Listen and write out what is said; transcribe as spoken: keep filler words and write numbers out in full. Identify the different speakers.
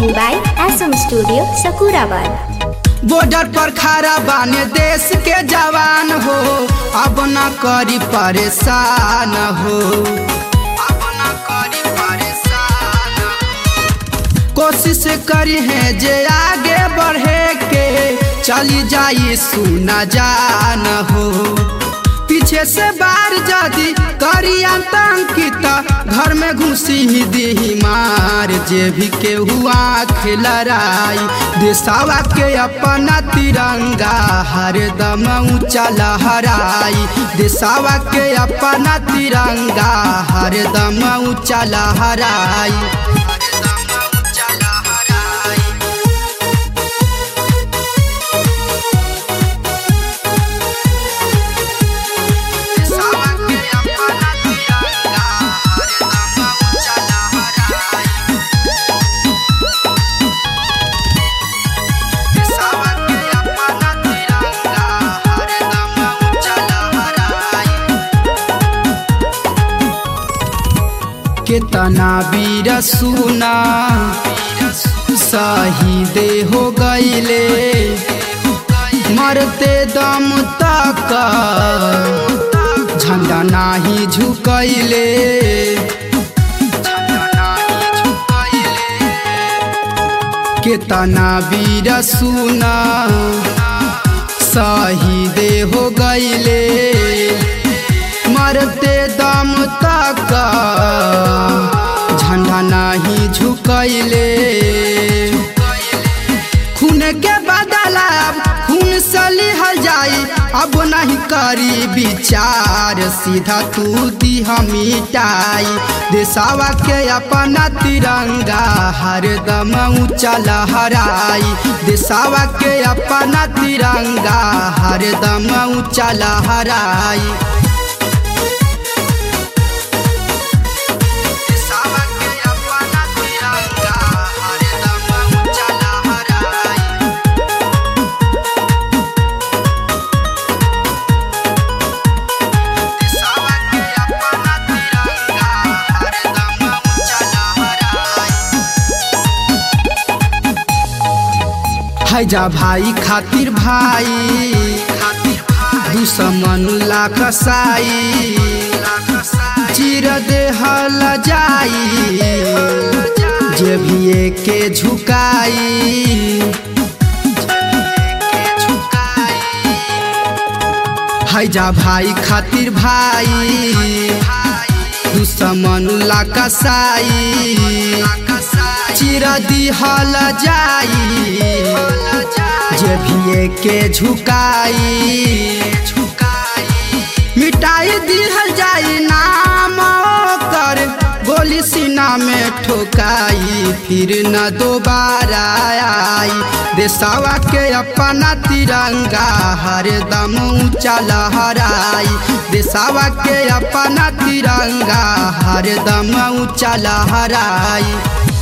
Speaker 1: recording by S M Studio, Sakurabad।
Speaker 2: Border पर खड़ा बाने देश के जवान हो, अब न करी परेशान हो, अब न करी परेशान हो। कोशिश करी है जे आगे बढ़े के, चली जाई सुना जान हो। पीछे से बार जदी करी आतंकित, घर में घुसी ही दी मार। जे भी के हुआ लड़ाई, देशवा के अपना तिरंगा हरदम ऊंचा लहराई। देशवा के अपना तिरंगा हरदम ऊंचा लहराई। कितना वीर सुना शहीद हो गईले, मरते दम तक झंडा नाही झुकैले। कितना वीर सुना शहीद हो गईले, मरते दम तक झंडा नहीं झुकैले। खून के बदला खून से लिहल जाई, अब नहीं करी विचार। सीधा तू दी मिटाई, देशवा के अपना तिरंगा हरदम ऊंचा लहराई। देशवा के अपना तिरंगा हरदम ऊंचा लहराई। है जा भाई खातिर भाई, दुश्मन ला कसाई। चीर देहल जाई, जे भी के झुकाई। है जा भाई खातिर भाई, दुश्मन ला कसाई। चीर दिहल जाई, जे भी के झुकाई। मिटाई दिहल जाई नाम कर, गोली सीना में ठोकाई। फिर न दोबारा आई, देशवा के अपना तिरंगा हरदम ऊंचा लहराई। देशवा के अपना तिरंगा हरदम ऊंचा लहराई।